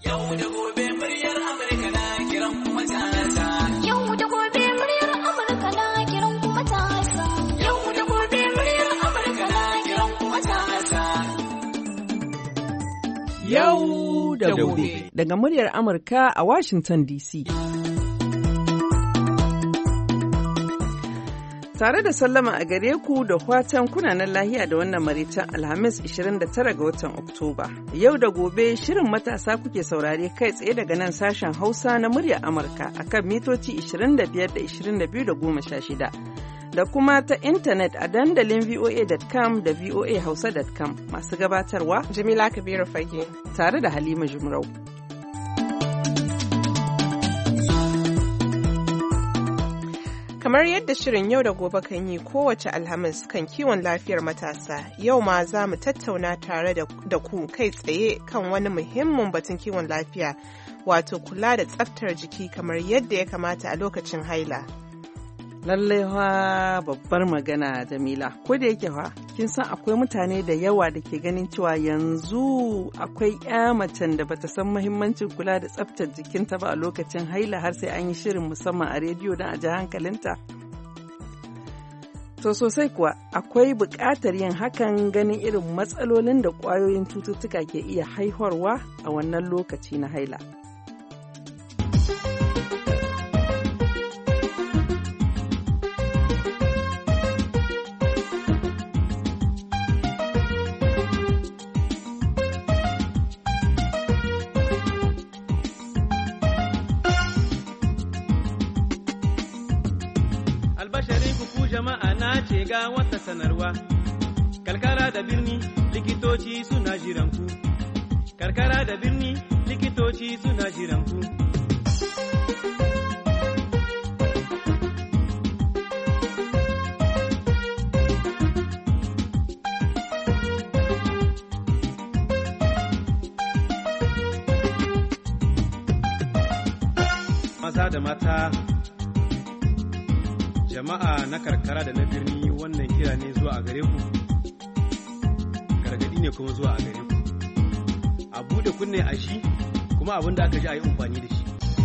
Yau da gobe muryar Amurka na kiran kuma matasa. Yau da gobe muryar Amurka na kiran kuma matasa. Yau da gobe muryar Amurka na kiran kuma matasa. Yau da gobe. Daga muryar Amurka a Washington DC. Tare da sallama a gare ku da fatan kunanan lahiya da wannan maraicen Alhamis 29 ga watan Oktoba. Yau da gobe shirin matasa kuke saurare kai tsaye daga nan sashen Hausa na muryar Amurka akan mitoci 25 da 22 da 16. Da kuma ta intanet a dandalin voa.com da voahausa.com masu gabatarwa Jamila Kabiru Fage tare da Halima Jumrau. Kamar yadda shirin yau da gobe kan yi kowace Alhamis kan kiwon lafiyar matasa, yau ma za mu tattauna tare da ku kai tsaye kan wani muhimmin batun kiwon lafiya, wato kula da tsaftar jiki kamar yadda ya kamata a lokacin haila. Lallai babbar magana Jamila, ko da yake kin san akwai mutane da yawa da ke ganin cewa yanzu akwai macen da bata san muhimmancin kula da tsaftar jikinta ba a lokacin haila har sai an yi shirin musamman a rediyo don a ji hankalinta. To sosai kuwa akwai buƙatar yin hakan ganin irin matsalolin da ƙwayoyin cututtuka ke iya haihuwa a wannan lokaci na haila. Jama'a na ce ga wata sanarwa, karkara da birni likitoci suna jiranku, karkara da birni likitoci suna jiranku. Maza da mata, jama'a na karkara da na birni, wannan kira ne zuwa a gare ku, gargadi ne kuma zuwa a gare ku, a bude kunne a shi kuma abin da aka ji a yi amfani da shi.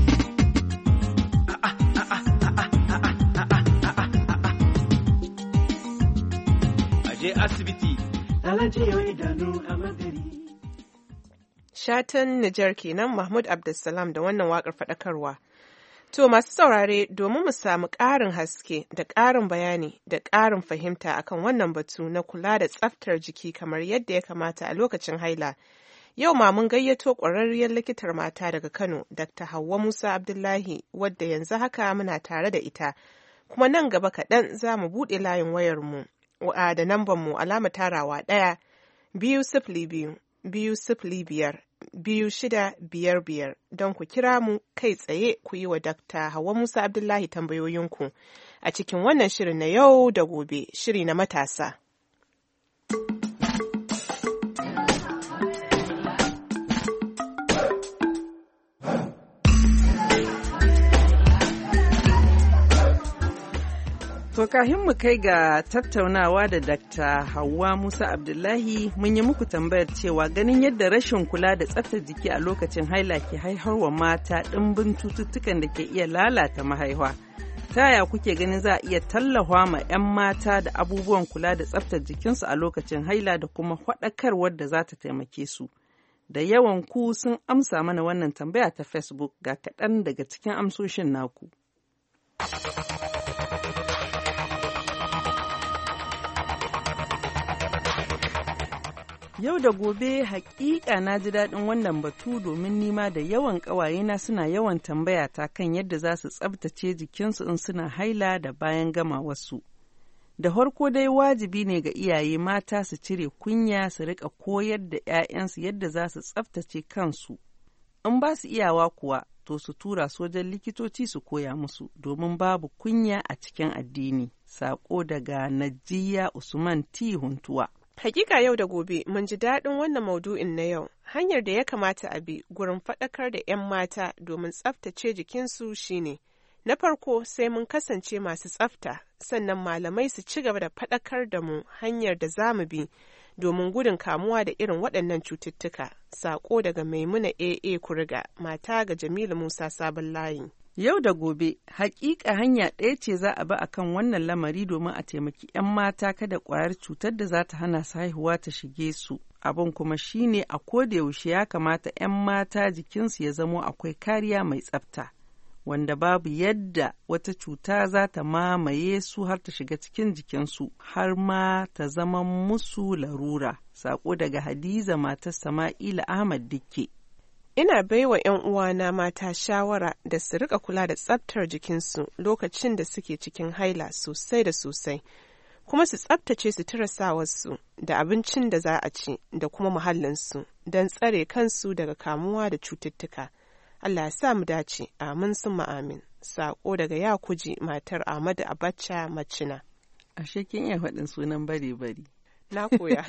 A je asibiti alajiyo idanu a magari. Shatan Nijar kenan Mahmud Abdulsalam da wannan waƙar faɗakarwa. To masu saurare, domin mu samu ƙarin haske da ƙarin bayani da ƙarin fahimta akan wannan batu na kula da tsaftar jiki kamar yadda ya kamata a lokacin haila. Yau ma mun gayyato ƙwararriyar likitar mata daga Kano, Dr. Hauwa Musa Abdullahi, wadda yanzu haka muna tare da ita. Kuma nan gaba kaɗan za mu buɗe layin wayarmu da nambanmu alama tarawa 1-202-205-2655 don ku kira mu kai tsaye ku yi wa Dr. Hauwa Musa Abdullahi tambayoyinku a cikin wannan shirin na yau da gobe, shiri na matasa. To kahin mu kai ga tattaunawa da Dr. Hauwa Musa Abdullahi mun yi muku tambayar cewa ganin yadda rashin kula da tsaftar jiki a lokacin haila ke haiharwa mata ɗimbin cututtukan da ke iya lalata mahaifa. Ta yaya kuke ganin za a iya tallafa ma 'yan mata da abubuwan kula da tsaftar jikinsu a lokacin haila da kuma faɗakarwar da za ta taimake su? Da yawan ku sun amsa mana wannan tambaya ta Facebook, ga kaɗan daga cikin amsoshin naku. Yau da gobe hakika na ji daɗin wannan batu domin nima da yawan ƙawayena suna yawan tambaya ta kan yadda za su tsabtace jikinsu in suna haila da bayan gama wasu. Da farko dai wajibi ne ga iyaye mata su cire kunya su riƙa koyar da 'ya'yansu yadda za su tsabtace kansu. In ba su iyawa kuwa to su tura su wajen likitoci su koya musu domin babu kunya a cikin addini. Sako daga Najiya Usman T. Huntuwa. Hakika yau da gobe mun ji daɗin wannan maudu'in na yau. Hanyar da ya kamata a bi gurin faɗakar da 'yan mata domin tsaftace jikinsu shine, na farko sai mun kasance masu tsafta, sannan malamai su ci gaba da faɗakar da mu hanyar da za mu bi domin gudun kamuwa da irin waɗannan cututtuka. Sako daga Maimuna AA Kuriga, mata ga Jamilu Musa Sabon Layi. Yau da gobe, hakika hanya ɗaya ce za a bi a kan wannan lamari domin a taimaki 'yan mata kada ƙwayar cutar da za ta hana su haihuwa ta shige su. Abin kuma shine a koda yaushe ya kamata 'yan mata jikinsu ya zamo akwai kariya mai tsafta, wanda babu yadda wata cuta za ta mamaye su har ta shiga cikin jikinsu har ma ta zama musu larura. Sako daga Hadiza matar Sama'ila Ahmad Dikke. Ina baiwa 'yan uwana mata shawara da su rika kula da tsaftar jikinsu lokacin da suke cikin haila sosai da sosai, kuma su tsaftace suturarsawarsu da abincin da za a ci da kuma muhallinsu don tsare kansu daga kamuwa da cututtuka. Allah ya sa mu dace, amin summa amin. Sako daga Yakuji matar Ahmadu Abacha Macina. Ashe kin iya faɗin sunan bari-bari. Na koya.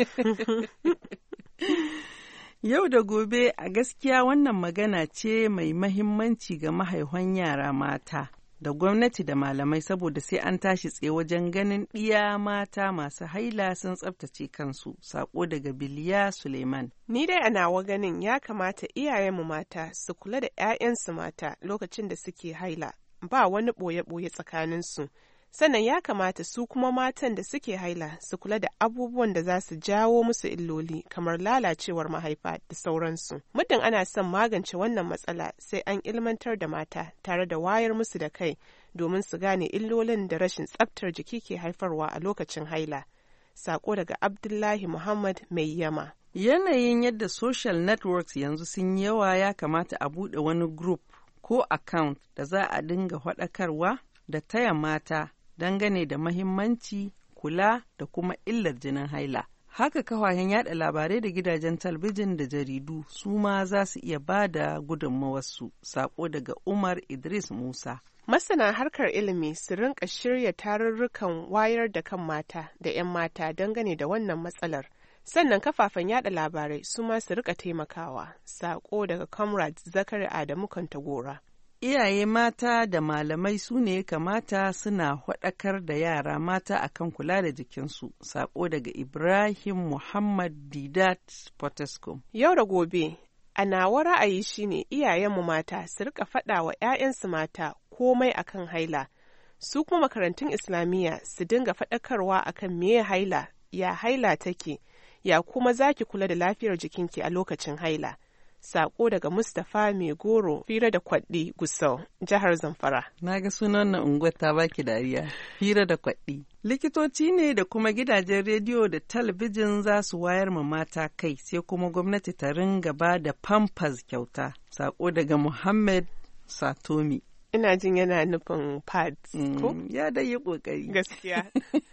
Yau da gobe a gaskiya wannan magana ce mai mahimmanci ga mahaifan yara mata da gwamnati da malamai, saboda sai an tashi tsaye wajen ganin ɗiya mata masu haila sun tsaftace kansu. Sako daga Biliya Suleiman. Ni dai a nawa ganin ya kamata iyayenmu mata su kula da 'ya'yansu mata lokacin da suke haila, ba wani ɓoye-ɓoye tsakaninsu. Sannan ya kamata su kuma matan da suke haila su kula da abubuwan da za su jawo musu illoli kamar lalacewar mahaifa da sauransu. Muddin ana son magance wannan matsala sai an ilmantar da mata tare da wayar musu da kai domin su gane illolin da rashin tsaftar jiki ke haifarwa a lokacin haila. Sako daga Abdullahi Muhammad Mai Yama. Yanayin yadda social networks yanzu sun yawa, ya kamata a buɗe wani group ko account da za a dinga faɗakarwa da taya mata dangane da mahimmanci, kula da kuma illar jinin haila. Haka kafafen yada labarai da gidajen talbijin da jaridu su ma za su iya ba da gudunmawarsu. Sako daga Umar Idris Musa. Masana harkar ilimi su rinka shirya tarurrukan wayar da kan mata da 'yan mata dangane da wannan matsalar. Sannan kafafen yada labarai su ma su rika taimakawa. Sako daga Comrades Zakari Adamu Kantagora. Iyaye mata da malamai su ne kamata suna faɗakar da yara mata akan kula da jikinsu. Sako daga Ibrahim Muhammad Didat Potescom. Yau da gobe, a nawa ra'ayi shine iyayenmu mata su rika faɗa wa 'ya'yansu mata komai akan haila. Su kuma makarantun Islamiyya su dinga faɗakarwa akan meye haila, ya haila take, ya kuma zaki kula da lafiyar jikinki a lokacin haila. Sako daga Mustapha Mai Goro, Fira da Kwaɗi, Gusau, jihar Zamfara. Na ga sunan na unguwar ta baki dariya, Fira da Kwaɗi. Likitoci ne da kuma gidajen rediyo da talabijin za su wayar ma mata kai, sai kuma gwamnati ta ringa ba da pampers kyauta. Sako daga Muhammad Satomi. Ina jin yana nufin pads, ko? Ya dai yi ƙoƙari. Gaskiya.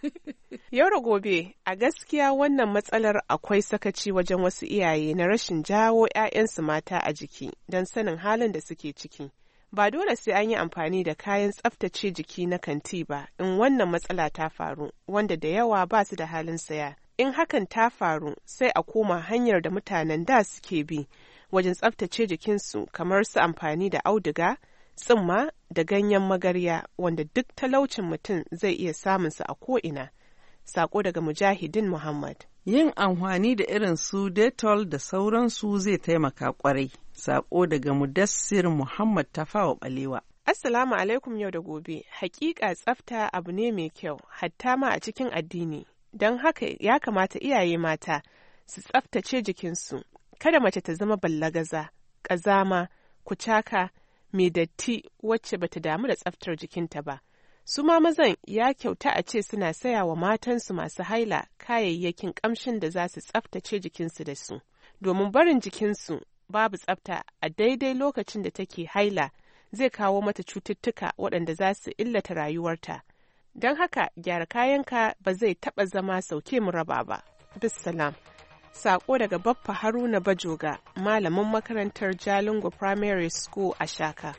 Yau da gobe, a gaskiya wannan matsalar akwai sakaci wajen wasu iyaye na rashin jawo 'ya'yansu mata a jiki don sanin halin da suke ciki. Ba dole sai an yi amfani da kayan tsaftace jiki na kanti ba in wannan matsala ta faru, wanda da yawa ba su da halin saya. In hakan ta faru, sai a koma hanyar da mutanen da suke bi wajen tsaftace jikinsu, kamar su amfani da auduga, tsumma da ganyen magarya, wanda duk talaucin mutum zai iya samunsa a ko'ina. Sako daga Mujahidin Muhammad. Yin amfani da irin su Dettol da sauransu zai taimaka kwarai. Sako daga Mudassir Muhammad Tafawa Balewa. Assalamu alaikum yau da gobe. Hakika tsafta abu ne mai kyau, hatta ma a cikin addini. Don haka ya kamata iyaye mata su tsaftace jikinsu. Kada mace ta zama ballagaza, ƙazama, kucaka, mai datti wacce bata damu da tsaftar jikinta ba. Su ma mazan ya kyauta a ce suna saya wa matansu masu haila kayayyakin ƙamshin da za su tsaftace jikinsu da su, domin barin jikinsu babu tsafta a daidai lokacin da take haila zai kawo mata cututtuka waɗanda za su illata rayuwarta. Don haka gyara kayanka ba zai taɓa zama sauke mu raba ba. Bissalam. Sako daga Baffa Haruna Bajoga, malamin makarantar Jalingo Primary School a Shaka.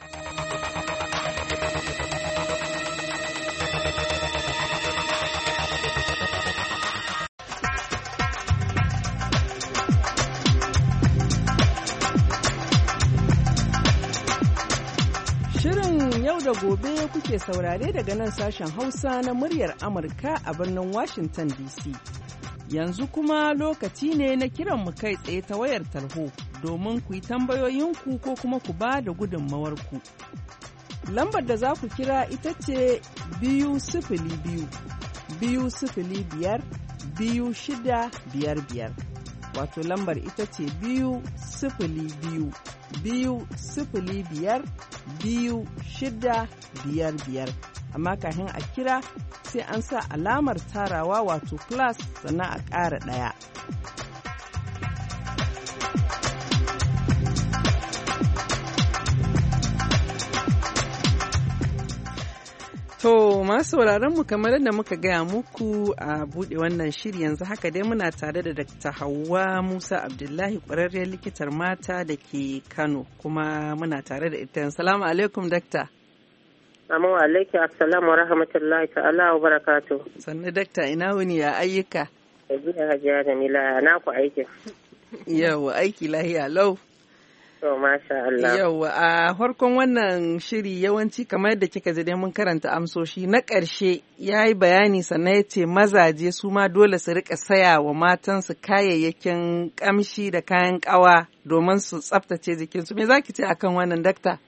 Shirin yau da gobe kuke saurare daga nan sashen Hausa na muryar Amurka a birnin Washington DC. Yanzu kuma lokaci ne na kiran mu kai tsaye ta wayar tarho domin ku yi tambayoyinku ko kuma ku ba da gudunmawarku. Lambar da za ku kira ita ce 202-205-2655. Wato lambar ita ce 202-205-2655. Amma kafin a kira sai an sa alamar tarawa wato plus sannan a ƙara ɗaya. To masu mu kamar yadda muka gaya muku a buɗe wannan shiri yanzu haka dai muna tare da Dr. Hauwa Musa Abdullahi ƙwararriyar likitar mata da ke Kano kuma muna tare da ita. Salamu alaikum Dr. Amma alaikum assalamu wa rahmatullahi ta'ala wa barakatu. Sannu Dr. ina wuni ya ayyuka? Hajiya Hajiya Jamila na ku aikin. Yau aiki lahiya lau. To masha Allah. Yau a farkon wannan shiri yawanci kamar yadda kika ji dai mun karanta amsoshi na ƙarshe ya yi bayani sannan ya ce mazaje su ma dole su rika saya wa matansu kayayyakin ƙamshi da kayan ƙawa domin su tsaftace jikinsu. Me za ki ce akan wannan dakta?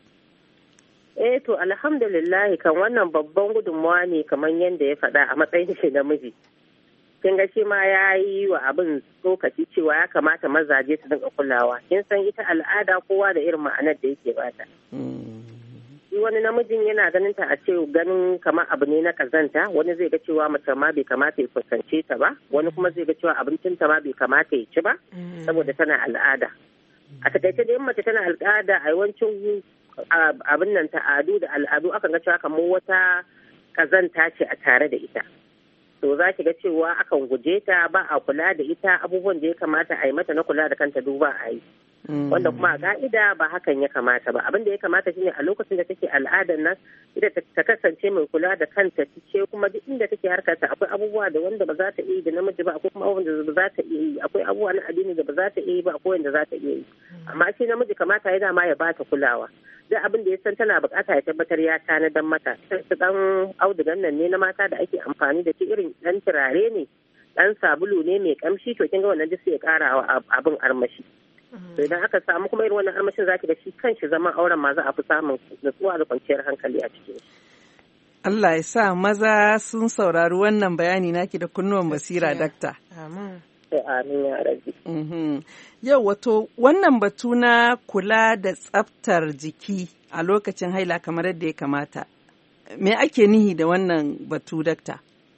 To alhamdulillah kan wannan babban gudunmawa ne kamar yadda ya faɗa a matsayin shi namiji. Kin ga shi ma ya yi wa abin tsokaci cewa ya kamata mazaje su dinga kulawa. Kin san ita al'ada kowa da irin ma'anar da yake bata. Shi wani namijin yana ganin ta a ce ganin kamar abu ne na kazanta, wani zai ga cewa mace ma bai kamata ya kusance ta ba, wani kuma zai ga cewa abincin ta ma bai kamata ya ci ba, saboda tana al'ada. A takaice da mace tana al'ada a yawancin abin nan ta'adu da al'adu akan ga cewa kamar wata kazanta ce a tare da ita. To za ki ga cewa akan guje ta ba a kula da ita abubuwan da ya kamata a yi mata na kula da kanta duba a yi. Wanda kuma a ka'ida ba hakan ya kamata ba. Abin da ya kamata shine a lokacin da take al'adar nan ita ta kasance mai kula da kanta ce kuma duk inda take harkarta akwai abubuwa da wanda ba za ta iya yi da namiji ba akwai kuma abubuwan da ba za ta iya yi akwai abubuwa na addini da ba za ta iya yi ba akwai wanda za ta iya yi. Amma shi namiji kamata ya dama ya bata kulawa. Duk abin da ya san tana bukata ya tabbatar ya tanadan mata. Su dan audugan nan ne na mata da ake amfani da shi irin dan turare ne dan sabulu ne mai kamshi to kin ga wannan duk sai ya kara wa abin armashi. To idan aka samu kuma irin wannan armashin zaki ga shi kanshi zaman auren ma za a fi samun nutsuwa da kwanciyar hankali a cikin shi. Allah ya sa maza sun saurari wannan bayani naki da kunnuwan basira dakta. Amin. Amin ya rabbi. Yau wato wannan batu na kula da tsaftar jiki a lokacin haila kamar yadda ya kamata. Me ake nihi da wannan batu dakta?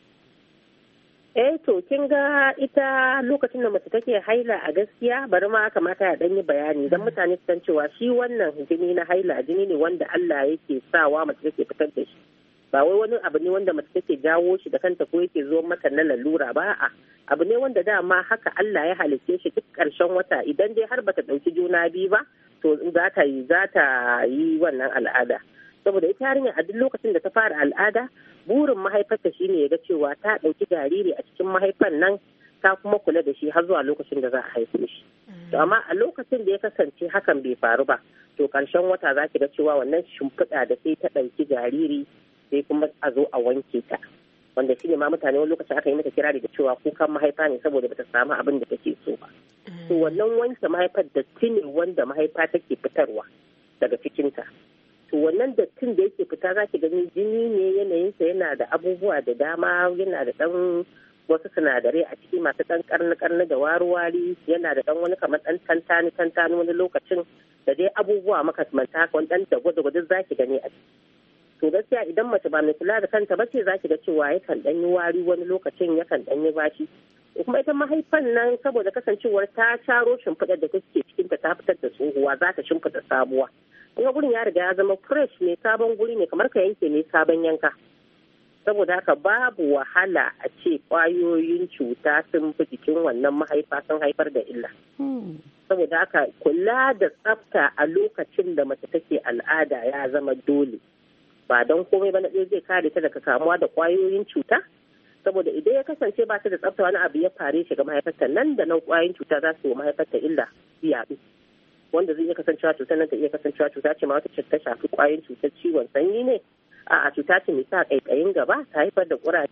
To kin ga ita lokacin da mace take haila a gaskiya bari ma kamata ya danyi bayani dan mutane su san cewa shi wannan jini na haila jini ne wanda Allah yake sawa mace take fitar da shi. Ba wai wani abu ne wanda mace take jawo shi da kanta ko yake zo mata na lalura ba a'a abu ne wanda dama haka Allah ya halicce shi duk ƙarshen wata idan dai har bata ɗauki juna biyu ba to za ta yi wannan al'ada saboda ita yarinya a duk lokacin da ta fara al'ada burin mahaifarta shine ya ga cewa ta ɗauki jariri a cikin mahaifan nan ta kuma kula da shi har zuwa lokacin da za a haife shi to amma a lokacin da ya kasance hakan bai faru ba to ƙarshen wata za ki ga cewa wannan shimfiɗa da sai ta ɗauki jariri sai kuma a zo a wanke ta wanda shi ne ma mutane wani lokacin aka yi mata kirari da cewa kukan mahaifa ne saboda bata samu abin da take so ba to wannan wanke mahaifar datti ne wanda mahaifa take fitarwa daga cikinta to wannan dattin da yake fita za ki gani jini ne yanayinsa yana da abubuwa da dama yana da ɗan wasu sinadarai a ciki masu ɗan karni da wari yana da ɗan wani kamar ɗan tantani wani lokacin da dai abubuwa makamanta haka wani ɗan da gwada za ki gani a ciki to gaskiya idan mace ba mai kula da kanta ba ce za ki ga cewa yakan dan yi wari wani lokacin yakan dan yi bashi kuma ita mahaifan nan saboda kasancewar ta sharo shimfiɗar da take cikin ta fitar da tsohuwa za ta shimfiɗa sabuwa kuma gurin ya riga ya zama fresh ne sabon guri ne kamar ka yanke ne sabon yanka saboda haka babu wahala a ce kwayoyin cuta sun fi jikin wannan mahaifa sun haifar da illa saboda haka kula da tsafta a lokacin da mace take al'ada ya zama dole ba don komai ba na ɗaya zai kare ta daga kamuwa da ƙwayoyin cuta saboda idan ya kasance ba ta da tsafta wani abu ya fare shi ga mahaifarta nan da nan ƙwayoyin cuta za su yi mahaifarta illa su yaɗu wanda zai iya kasancewa cutar nan ta iya kasancewa cuta ce ma wata ta shafi ƙwayoyin cutar ciwon sanyi ne a cuta ce mai sa ƙaiƙayin gaba ta haifar da ƙuraje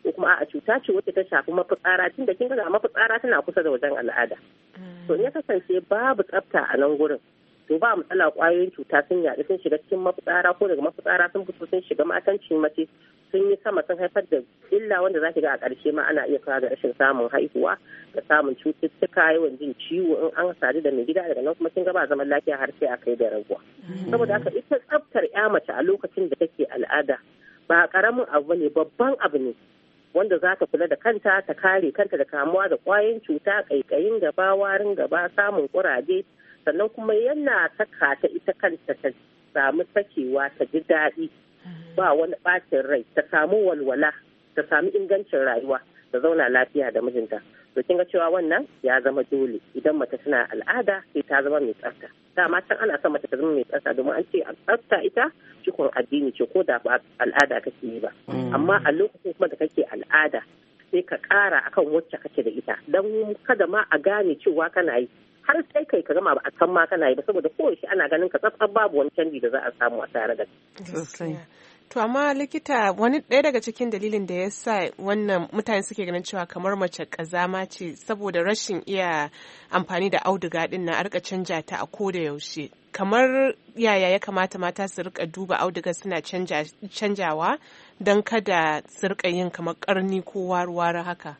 ko kuma a cuta ce wacce ta shafi mafitsara tun da kin ga mafitsara tana kusa da wajen al'ada. To in ya kasance babu tsafta a nan gurin to ba matsala kwayoyin cuta sun yaɗu sun shiga cikin mafitsara ko daga mafitsara sun fito sun shiga matancin mace sun yi sama sun haifar da illa wanda za ki ga a ƙarshe ma ana iya kawo ga rashin samun haihuwa da samun cututtuka yawan jin ciwo in an sadu da mai gida daga nan kuma kin ga ba zaman lafiya har sai a kai da raguwa. Saboda haka ita tsaftar ya mace a lokacin da take al'ada ba karamin abu ne babban abu ne wanda za ta kula da kanta ta kare kanta da kamuwa da kwayoyin cuta kaikayin gaba warin gaba samun kuraje sannan kuma yana saka ta ita kanta ta samu sakewa ta ji daɗi ba wani ɓacin rai ta samu walwala ta samu ingancin rayuwa ta zauna lafiya da mijinta to kin ga cewa wannan ya zama dole idan mace tana al'ada sai ta zama mai tsafta dama can ana son mace ta zama mai tsafta domin an ce tsafta ita cikon addini ce ko da ba al'ada kake yi ba amma a lokacin kuma da kake al'ada sai ka ƙara akan wacce kake da ita don kada ma a gane cewa kana yi har sai kai ka gama ba a san ma kana yi ba saboda kowace ana ganin ka tsaftar babu wani canji da za a samu a tare da sosai. To amma likita wani ɗaya daga cikin dalilin da ya sa wannan mutane suke ganin cewa kamar mace ƙazama ce saboda rashin iya amfani da auduga ɗin na a rika canja ta a koda yaushe. Kamar yaya ya kamata mata su rika duba auduga suna canjawa don kada su rika yin kamar ƙarni ko waruwar haka.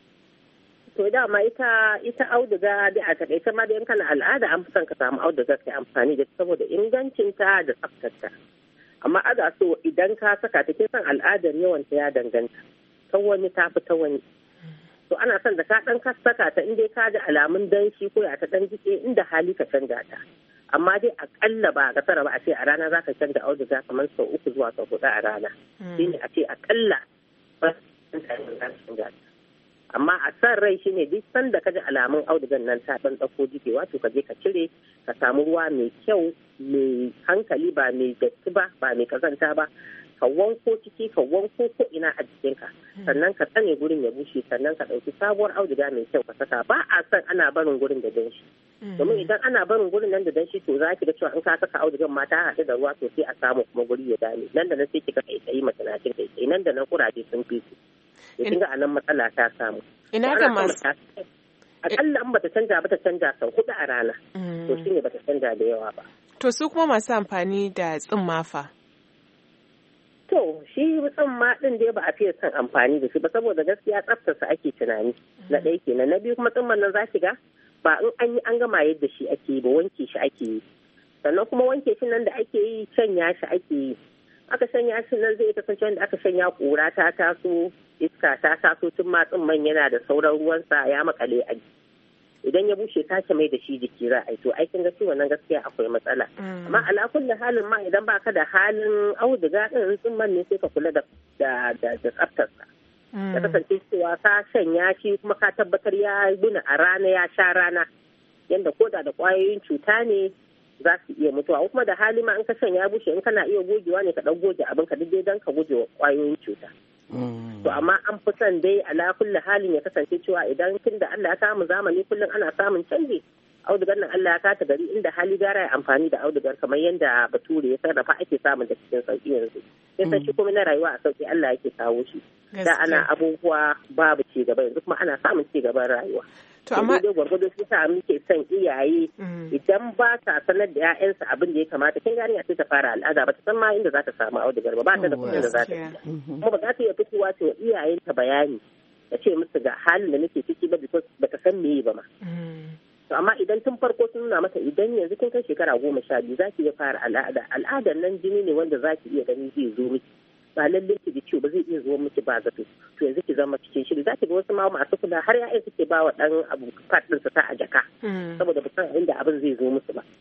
To dama ita auduga da a takaice ma da in kana al'ada an fi son ka samu auduga kai amfani da saboda ingancinta da tsaftarta. Amma ana so idan ka saka ta ke san al'adar yawan ta ya danganta ta wani ta fi ta wani to ana son da ka dan ka saka ta inda ka da alamun danshi ko ya ta dan jike inda hali ka canja ta amma dai akalla ba ga tsara ba a ce a rana zaka canja auduga kamar sau 3 zuwa sau 4 a rana shine a ce akalla ba canja amma a san rai shine duk sanda ka ji alamun audugan nan ta dan dauko jikewa to ka je ka cire ka samu ruwa mai kyau mai hankali ba mai datti ba mai kazanta ba ka wanko ciki ka wanko ko ina a jikinka sannan ka tsane gurin ya bushe sannan ka ɗauki sabuwar auduga mai kyau ka saka ba a san ana barin gurin da danshi domin idan ana barin gurin nan da danshi to za ki ga cewa in ka saka audugan ma ta haɗu da ruwa to sai a samu kuma guri ya dame nan da nan sai kika kai mace na cin kai nan da nan kuraje sun fi su ya kinga a nan matsala ta samu ina ga masu akalla an bata canja ba ta canja sau 4 a rana to shine bata canja da yawa ba to su kuma masu amfani da tsimma fa to shi tsimma din dai ba a fiye son amfani da shi ba saboda gaskiya tsaftarsa ake tunani na ɗaya kenan na biyu kuma tsimman nan za ki ga ba in an yi an gama yadda shi ake yi ba wanke shi ake yi sannan kuma wanke shi nan da ake yi shanya shi ake yi aka shanya shi nan zai kasance wanda aka shanya kura ta taso iska ta taso tun matsin man yana da sauran ruwansa ya makale a idan ya bushe tace mai da shi jiki za a yi to aikin gaskiya wannan gaskiya akwai matsala amma ala kulli halin ma idan baka da halin auduga din tsin man ne sai ka kula da tsaftarsa ya kasance cewa ka shanya shi kuma ka tabbatar ya guna a rana ya sha rana yanda koda da kwayoyin cuta ne za su iya mutuwa kuma da hali ma in ka shanya bushe in kana iya gogewa ne ka dan goge abin ka duk dan ka guje wa kwayoyin cuta to amma an fi son dai ala kulli halin ya kasance cewa idan tun da Allah ya samu zamani kullum ana samun canji audugar nan Allah ya kata gari inda hali gara ya amfani da audugar kamar yadda bature ya sarrafa ake samun da cikin sauki yanzu sai san shi kuma na rayuwa a sauki Allah yake kawo shi da ana abubuwa babu ci gaba yanzu kuma ana samun ci gaban rayuwa to amma dai gwargwado su sa muke son iyaye idan ba ta sanar da 'ya'yansa abin da ya kamata kin gani a ce ta fara al'ada ba ta san ma inda za ta samu audugar ba ta da kuɗin da za ta yi kuma ba za ta iya fitowa ta wa iyayenta bayani ta ce musu ga halin da nake ciki ba because ba ta san meye ba ma to amma idan tun farko sun nuna mata idan yanzu kin kai shekara 12 za ki iya fara al'adar nan jini ne wanda za ki iya gani zai zo miki ba lallai ki ji ciwo ba zai iya zuwa miki ba zato to yanzu ki zama cikin shiri za ki ga wasu ma masu kula har ya'ya suke ba wa dan abu fat ɗinsa ta a jaka saboda ba san inda abin zai zo musu ba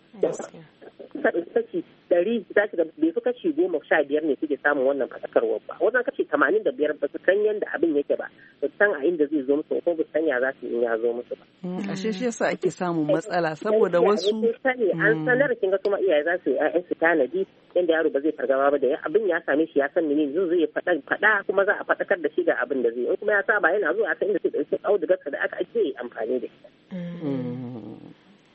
kashi 100 za ki ga bai fi kashi 15 ne suke samun wannan fadakarwar ba wajen kashi 85 ba su san yadda abin yake ba ba san a inda zai zo musu ko ba san ya za su yi ya zo musu ba ashe shi yasa ake samun matsala saboda wasu an sanar kin ga kuma iyaye za su yi ƴaƴan su tanadi yanda yaro ba zai fargaba ba da abin ya same shi ya san menene zai faɗa kuma za a faɗakar da shi ga abin da zai in kuma ya saba yana zuwa a san inda sai ɗauki audugar da aka ake amfani da ita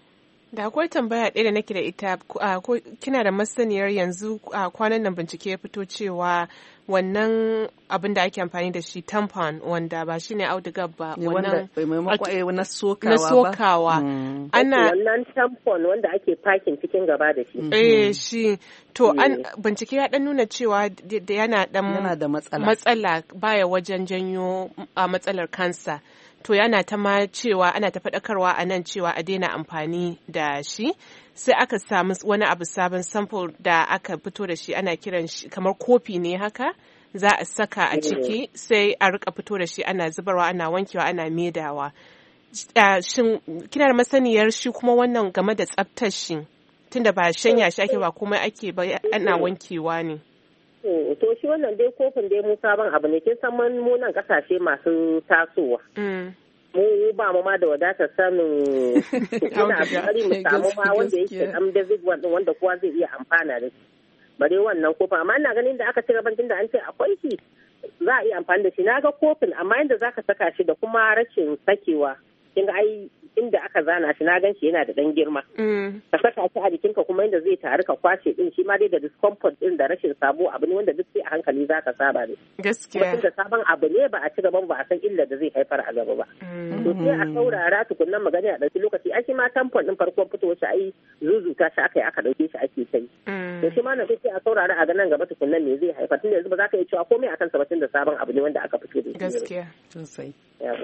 Da akwai tambaya ɗaya da nake da ita, ko kina da masaniyar yanzu kwanan nan bincike ya fito cewa wannan abin da ake amfani da shi tampon wanda ba shi ne auduga ba wannan na sokawa ana wannan tampon wanda ake pakin cikin gaba da shi shi to bincike ya dan nuna cewa yana da matsala baya wajen janyo matsalar kansa. To yana ta ma cewa ana ta faɗakarwa a nan cewa a daina amfani da shi, sai aka samu wani abu sabon sample da aka fito da shi ana kiran shi kamar kofi ne haka za a saka a ciki sai a rika fito da shi ana zubarwa ana wankewa ana medawa. Shin kina da masaniyar shi kuma wannan game da tsaftar shi tunda ba shanya shi ake ba komai ake ba ana wankewa ne. To shi wannan dai kofin dai mu sabon abu ne kin san mu nan kasashe masu tasowa. Mu ba mu ma da wadatar sanin ina bari mu samu ma wanda yake am David wanda kowa zai iya amfana da shi. Bare wannan kofin amma ina ganin da aka ci gaban da an ce akwai shi za a iya amfani da shi. Na ga kofin amma yanda zaka saka shi da kuma rashin sakewa kin ga ai inda aka zana shi na gan shi yana da dan girma. Ka saka shi a jikinka kuma inda zai taru ka kwashe din shi ma dai da discomfort din da rashin sabo abu ne wanda duk sai a hankali zaka saba ne. Gaskiya. Kuma da sabon abu ne ba a ci gaban ba a san illa da zai haifar a gaba ba. To sai a saurara tukunnan magana a ɗauki lokaci ai shi ma tampon din farkon fitowar shi ai zuzuta shi aka ɗauke shi ake sai. To shi ma na sai a saurara a ga nan gaba tukunnan me zai haifar tunda yanzu ba za ka yi cewa komai akan sa ba tunda sabon abu ne wanda aka fito da shi. Gaskiya. Sosai.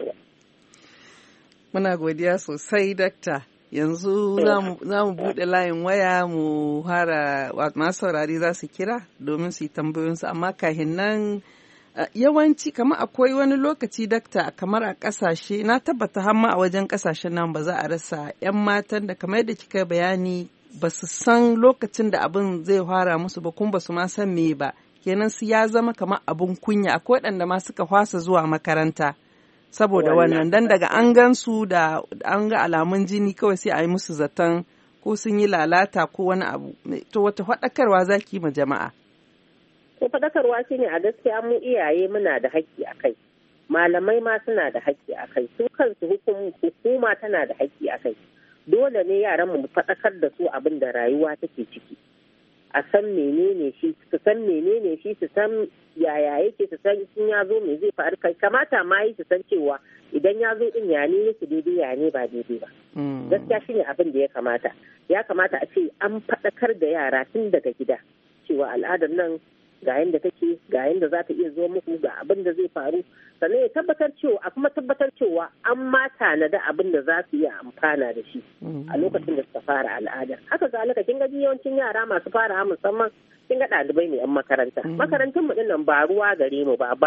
Muna godiya sosai, Dakta. Yanzu za mu buɗe layin waya mu fara masu saurari za su kira domin su yi tambayoyinsu, amma kahin nan yawanci kamar akwai wani lokaci, Dakta, kamar a ƙasashe, na tabbata har ma a wajen ƙasashen nan ba za a rasa 'yan matan da kamar yadda kika bayani ba su san lokacin da abin zai fara musu ba kuma ba su ma san me ba, kenan su ya zama kamar abin kunya. Akwai waɗanda ma suka fasa zuwa makaranta saboda wannan dan daga an gansu da an ga alamun jini kawai sai a yi musu zaton ko sun yi lalata ko wani abu. To wata faɗakarwa za ki ma jama'a? Ko faɗakarwa shi ne a gaskiya mu iyaye muna da haƙƙi a kai, malamai ma suna da haƙƙi a kai, su kansu hukuma tana da haƙƙi a kai. Dole ne yaran mu faɗakar da su abin da rayuwa take ciki. A san menene shi, su san menene shi, su san yaya yake, su san in ya zo me zai faru. Kai kamata ma yi su san cewa idan ya zo din ya ne yake daidai ya ne ba daidai ba. Gaskiya shine abin da ya kamata. Ya kamata a ce an faɗakar da yara tun daga gida cewa al'adar nan ga yanda take, ga yanda za ta iya zo muku, ga abin da zai faru. Sannan ya tabbatar cewa a kuma tabbatar cewa an ma tanada abin da za su iya amfana da shi a lokacin da suka fara al'ada. Haka zalika kin ga yawancin yara masu fara musamman kin ga ɗalibai ne 'yan makaranta. Makarantun mu dinnan ba ruwa gare mu ba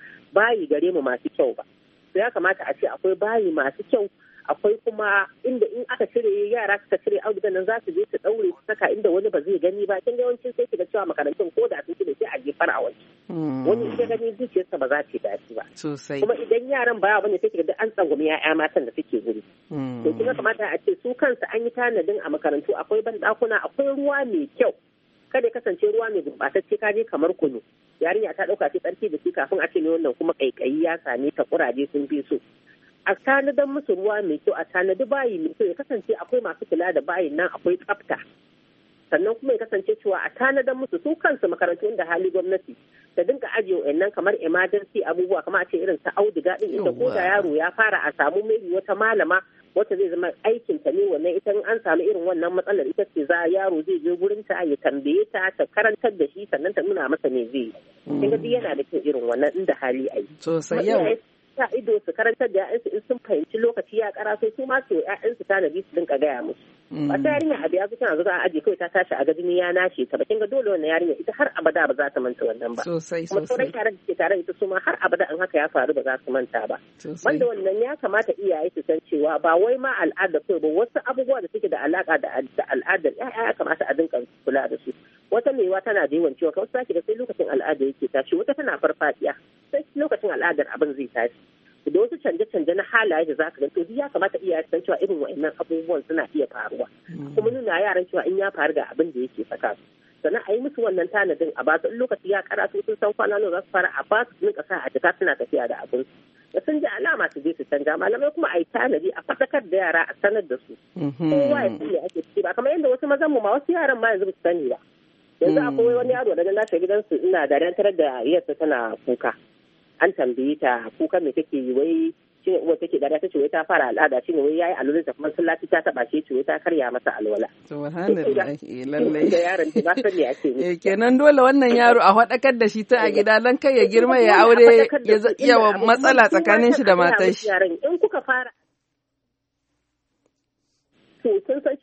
bayi gare mu masu kyau ba. To ya kamata a ce akwai bayi masu kyau, akwai kuma inda in aka cire yara suka cire audugan nan za su je su daure su saka inda wani ba zai gani ba. Kin ga yawancin sai kiga cewa makarantun ko da sun cire sai a jefar a waje. Wani in ya gani zuciyarsa ba za ta dace ba. Sosai. Kuma idan yaran baya bane sai kiga duk an tsangwami 'ya'ya matan da suke guri. To kin ga kamata a ce su kansu an yi tanadin a makarantu akwai banɗakuna, akwai ruwa mai kyau. Kada ya kasance ruwa mai gurɓatacce ka je kamar kunu. Yarinya ta ɗauka ce tsarki da shi kafin a ce ne wannan kuma ƙaiƙayi ya same ta kuraje sun fi so. A tanadar musu ruwa mai kyau, a tanadi bayi mai kyau, ya kasance akwai masu kula da bayin nan, akwai tsafta. Sannan kuma ya kasance cewa a tanadar musu su kansu makarantu da hali gwamnati da dinka ajiye wa'annan kamar emergency abubuwa kamar a ce irin ta auduga din inda ko da yaro ya fara a samu mai wata malama wata zai zama aikin ta ne wannan ita an samu irin wannan matsalar ita ce za yaro zai je gurin ta ya tambaye ta ta karantar da shi sannan ta nuna masa me zai yi. Kin ga yana da kyau irin wannan inda hali a yi. Sosai yau. Sa ido su karantar da ‘ya'yansu in sun fahimci lokaci ya karaso su ma su ‘ya'yansu tanadi su dinka gaya musu. Wata yarinya abu ya zo tana zuwa a aji kawai ta tashi a gajini ya nashe ta bakin ga dole wannan yarinya ita har abada ba za ta manta wannan ba. Sosai kuma sauran yaran da ke tare da ita su ma har abada in haka ya faru ba za su manta ba. Wanda wannan ya kamata iyaye su san cewa ba wai ma al'adar kawai ba wasu abubuwa da suke da alaka da al'adar ‘ya'ya ya kamata a dinka kula da su. Wata mewa tana da yawan ciwon kawai sake da sai lokacin al'ada yake tashi, wata tana farfadiya sai lokacin al'adar abin zai tashi. Da wasu canje-canje na halaye da za ka ga to ya kamata iyaye san cewa irin wa'annan abubuwan suna iya faruwa kuma nuna yaran cewa in ya faru ga abin da yake saka su sannan a yi musu wannan tanadin a basu in lokaci ya karatu sun san kwana nawa za su fara a basu su rinka sa a jika suna tafiya da abin da sun ji alama su je su canja, malamai kuma a yi tanadi a faɗakar da yara a sanar da su kowa ya sani ake ciki ba kamar yadda wasu mazan mu ma wasu yaran ma yanzu ba su sani ba. Yanzu akwai wani yaro da na shiga gidansu ina da tarar da iyarsa tana kuka, an tambaye ta kuka me take yi, wai shi ne uwar take dariya ta ce wai ta fara al'ada, shi ne wai yayi alwala ta kuma sallaci ta taba shi, wai ta karya masa alwala. Subhanallahi lallai. Da yaron ba sani ake yi. Kenan dole wannan yaro a faɗakar da shi tun a gida dan kai ya girma ya aure ya yawa matsala tsakanin shi da matar shi. In kuka fara to sun san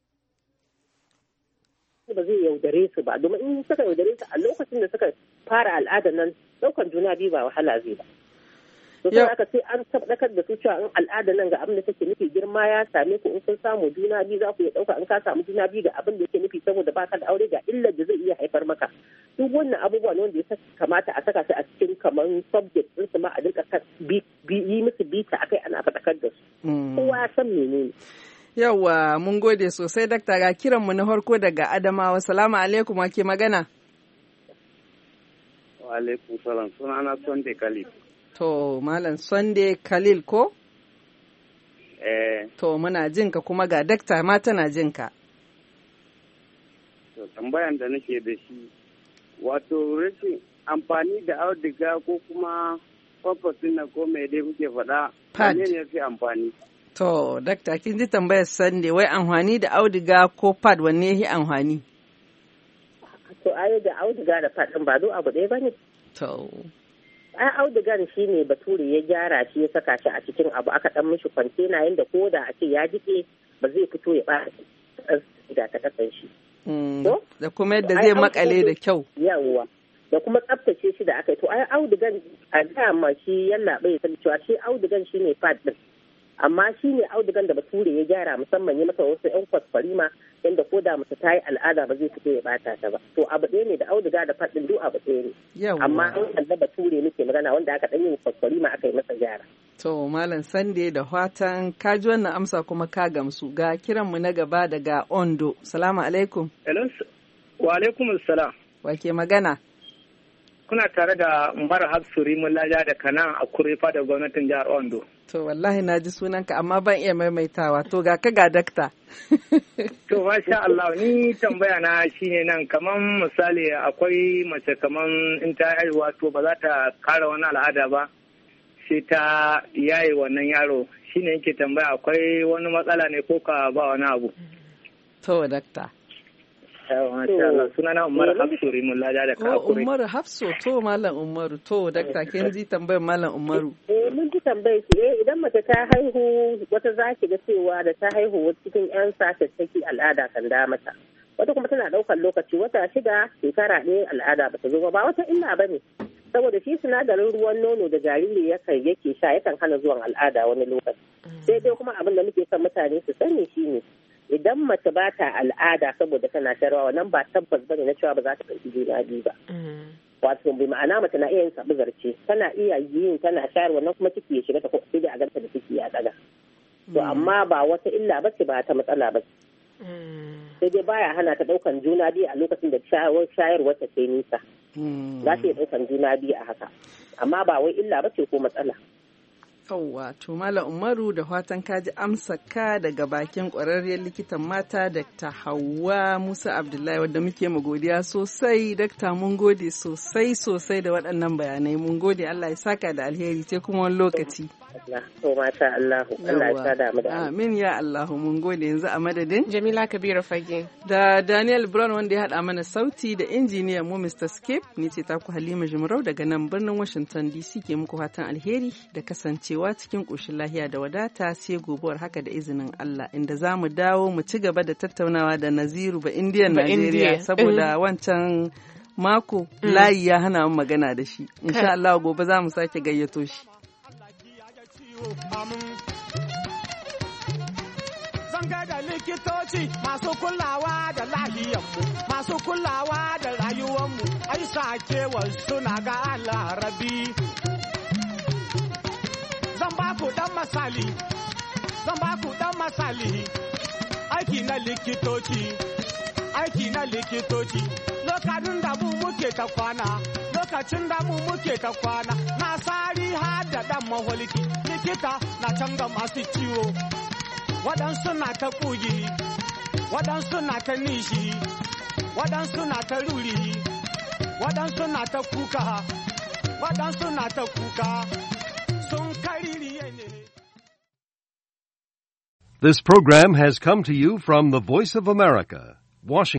ba zai yaudare su ba, domin in suka yaudare su a lokacin da suka fara al'adar nan daukan juna biyu ba wahala zai ba. To sai aka sai an tabbatar da su cewa in al'adar nan ga abin da take nufi, girma ya same ku in kun samu juna biyu za ku iya dauka, in ka samu juna biyu ga abin da yake nufi saboda baka da aure ga illar da zai iya haifar maka. Duk wannan abubuwa ne wanda ya kamata a saka su a cikin kamar subject din su ma a dinka yi musu bita akai ana faɗakar da su. Kowa ya san menene. Yawwa mun gode sosai dakta, ga kiranmu na farko daga Adamawa. Salamu alaikum, wake magana? Wa alaikum salam, sunana Sunday Khalil. To Malam Sunday Khalil ko? To muna jinka kuma ga dakta ma tana jinka. To tambayan da nake da shi, wato rashin amfani da auduga ko kuma kwamfasin na ko mai dai kuke faɗa, wane ne fi amfani? To, dakta, kin ji tambayar Sunday, wai amfani da auduga ko pad wanne yi amfani? To, ai da auduga da pad ɗin ba zo abu ɗaya ba ne? To. Ai audugan shi ne bature ya gyara shi ya saka shi a cikin abu aka ɗan mishi kwantena yadda ko da a ce ya jiƙe ba zai fito ya ɓata da ta kasan shi. Da kuma yadda zai makale da kyau. Yawwa. Da kuma tsaftace shi da aka yi. To, ai audugan a dama shi yallaɓai ya san cewa shi audugan shi ne pad ɗin. Amma shi ne audugan da bature ya gyara musamman ya masa wasu 'yan kwaskwarima yadda ko da mace ta yi al'ada ba zai fito ya bata ta ba. To abu ɗaya ne da auduga da faɗin duk abu ɗaya ne. Amma an da bature muke magana wanda aka ɗan yi kwaskwarima aka yi masa gyara. To Malam Sunday da fatan ka ji wannan amsa kuma ka gamsu. Ga kiranmu na gaba daga Ondo. Salamu alaikum. Wa alaikum salam. Wa ke magana? Kuna tare da Umar Hafsuri Mulaja da Kanan a Kurefa da gwamnatin jihar Ondo. To wallahi na ji sunanka amma ban iya maimaitawa. To ga ka ga dakta. To masha Allah, ni tambaya na shine nan kaman misali akwai mace kaman in ta haihuwa to ba za ta kara wani al'ada ba sai ta yaye wannan yaro, shine yake tambaya akwai wani matsala ne ko ka ba wani abu. To dakta. Sunana Umar Hafsu Rimullaja da Kakure. Umar Hafsu to Malam Umaru to dakta kin ji tambayar Malam Umaru. Mun ji tambayar ki idan mace ta haihu wata za ki ga cewa da ta haihu cikin 'yan sashen take al'ada kan da mata. Wata kuma tana ɗaukar lokaci wata 6 shekara ɗaya al'ada ba ta zo ba wata illa ba ne. Saboda shi sinadarin ruwan nono da jariri yake sha yakan hana zuwan al'ada wani lokaci. Sai dai kuma abin da muke son mutane su sani shi ne. Idan mace ba ta al'ada saboda tana shayarwa wannan ba tabbas bane na cewa ba za ta ɗauki juna biyu ba. Wato bai ma'ana mace na iya yin sabu zarce tana iya yin tana shayarwa nan kuma ciki ya shiga ta sai dai a ganta da ciki ya daga. To amma ba wata illa bace ba ta matsala ba. Sai dai baya hana ta ɗaukan juna biyu a lokacin da shayarwar ta sai nisa. Za ta iya ɗaukan juna biyu a haka. Amma ba wai illa bace ko matsala. Yawwa, to Malam Umaru da fatan kaji amsa ka daga bakin ƙwararriyar likitan mata Dr. Hauwa Musa Abdullahi wadda muke mu godiya sosai. Dakta mun gode sosai da waɗannan bayanai. Mun gode, Allah ya saka da alheri sai kuma wani lokaci. To masha Allah, Allah ya sada mu da amin ya Allah, mun gode. Yanzu a madadin Jamila Kabiru Fage da Daniel Brown wanda ya haɗa mana sauti da injiniyan mu Mr. Skip, ni ce taku Halima Jumrau daga nan birnin Washington DC ke muku fatan alheri da kasancewa cikin ƙoshin lahiya da wadata sai gobuwar haka da izinin Allah, inda za mu dawo mu ci gaba da tattaunawa da Naziru ba Indiyan Najeriya saboda wancan mako layi ya hana mu magana da shi. Insha Allah gobe za mu sake gayyato shi. Zanga da likitoci masu kulawa da lahiyanmu, masu kulawa da rayuwanmu, ai sakewar suna ga Larabi. Zan ba ku dan misali, aiki na likitoci, aiki na likitoci, lokacin da mu muke ta kwana, lokacin da mu muke ta kwana, na sari har da ɗan maholiki, likita na canza masu ciwo, waɗansu na ta ƙugi, waɗansu na ta nishi, waɗansu na ta ruri, waɗansu na ta kuka, waɗansu na ta kuka, sun kaririye ne. This program has come to you from the Voice of America, Washington.